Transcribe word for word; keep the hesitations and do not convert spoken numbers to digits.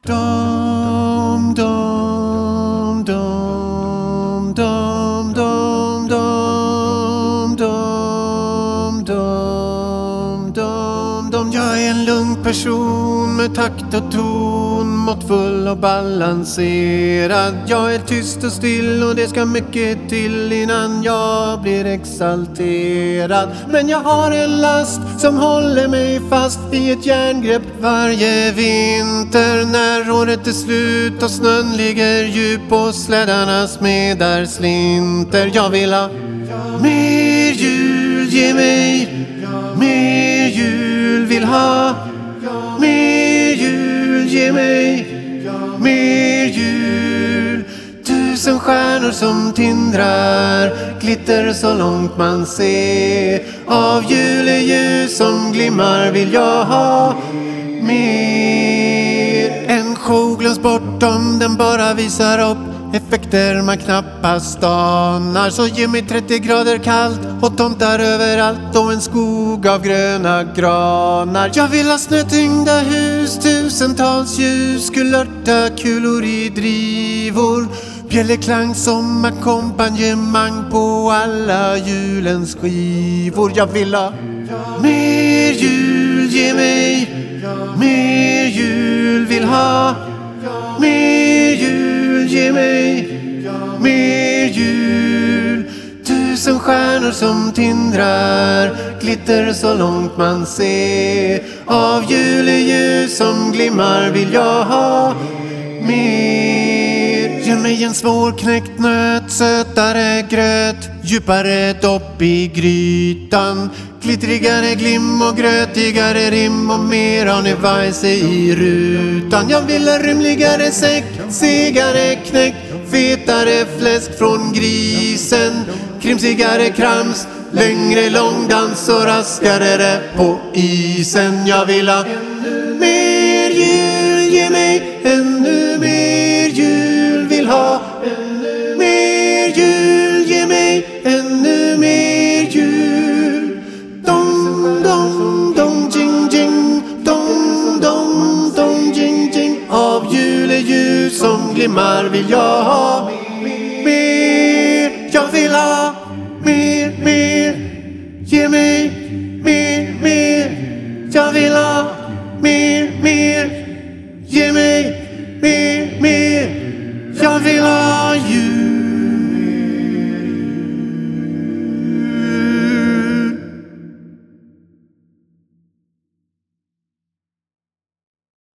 Dom, dom, dom, dom, dom, dom, dom, dom, dom, dom. Jag är en lugn person med takt och ton, måttfull och balanserad. Jag är tyst och still och det ska mycket till innan jag blir exalterad. Men jag har en last som håller mig fast i ett järngrepp varje vinter. När året är slut och snön ligger djup och slädarnas smedar slinter. Jag vill ha mer jul, ge mig mer jul. Vill ha mer jul, ge mig mer jul. Tusen stjärnor som tindrar, glitter så långt man ser. Av juleljus som glimmar vill jag ha mer. En show glöms bort om den bara visar upp effekter man knappast anar. Så ge mig trettio grader kallt och tomtar överallt och en skog av gröna granar. Jag vill ha snötyngda hus, tusentals ljus, kulörta kulor i drivor, bjällerklang som ackompanjemang på alla julens skivor. Jag vill ha mer jul, ge mig mer jul. Vill ha mer jul, ge mig mer jul. Tusen stjärnor som tindrar, glitter så långt man ser. Av juleljus som glimmar vill jag ha mer. Ge mig en svårknäckt nöt, sötare gröt, djupare dopp i grytan, glittrigare glim och grötigare rim och mer Arne-Weise i rutan. Jag vill ha rymligare säck, segare knäck, fetare fläsk från grisen, krimsigare krams, längre långdans och raskare rep på isen. Jag vill ha mer jul, ge mig ännu mer jul. Vill ha mer jul, ge mig ännu mer jul. Dom, dom, dom, jing, jing. Dom, dom, dom, jing, jing. Av juleljus som glimmar vill jag ha mer. Jag vill ha mer, mer. Ge mig mer, mer. Jag vill ha mer, mer.